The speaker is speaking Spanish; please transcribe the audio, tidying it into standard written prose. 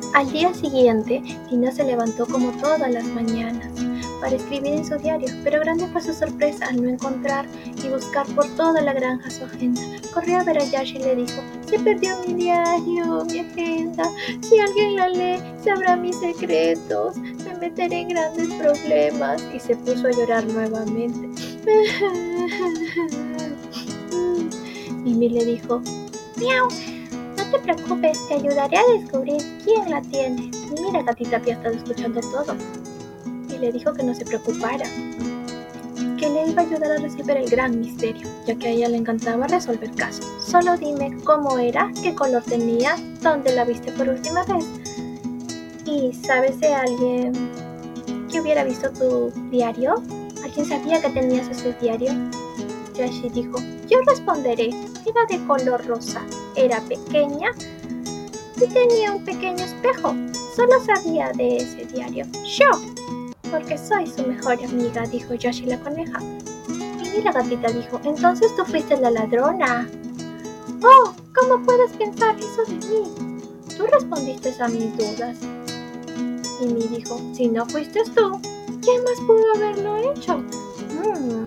Al día siguiente, Tina se levantó como todas las mañanas para escribir en su diario, pero grande fue su sorpresa al no encontrar y buscar por toda la granja su agenda. Corrió a ver a Yash y le dijo: «Se perdió mi diario, mi agenda. Si alguien la lee, sabrá mis secretos. Me meteré en grandes problemas». Y se puso a llorar nuevamente. Mimi le dijo: «Miau, no te preocupes, te ayudaré a descubrir quién la tiene». Mimi, la gatita, había estado escuchando todo y le dijo que no se preocupara, que le iba a ayudar a resolver el gran misterio, ya que a ella le encantaba resolver casos. «Solo dime cómo era, qué color tenía, dónde la viste por última vez. ¿Y sabes de alguien que hubiera visto tu diario? ¿Alguien sabía que tenías ese diario?». Yashi dijo: «Yo responderé. Era de color rosa, era pequeña y tenía un pequeño espejo. Solo sabía de ese diario yo, porque soy su mejor amiga», dijo Yashi la coneja. Y la gatita dijo: «Entonces tú fuiste la ladrona». «Oh, ¿cómo puedes pensar eso de mí? Tú respondiste a mis dudas». Y me dijo: «Si no fuiste tú, ¿quién más pudo haberlo hecho?».